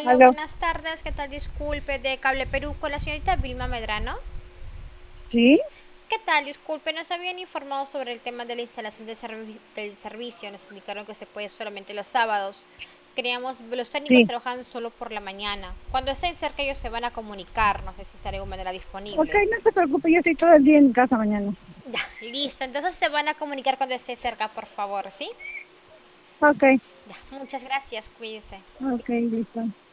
Aló, Aló, buenas tardes. ¿Qué tal? Disculpe, de Cable Perú con la señorita Vilma Medrano. sí, ¿Qué tal? Disculpe, nos habían informado sobre el tema de la instalación del servicio. Nos indicaron que se puede solamente los sábados. Los técnicos sí. trabajan solo por la mañana. Cuando estén cerca ellos se van a comunicar. No sé si estará de alguna manera Ok, disponible. no se preocupe, yo estoy todo el día en casa mañana. Ya, listo. Entonces se van a comunicar cuando esté cerca, por favor, ¿sí? Ok, Ya, muchas gracias. Cuídese. ok, listo.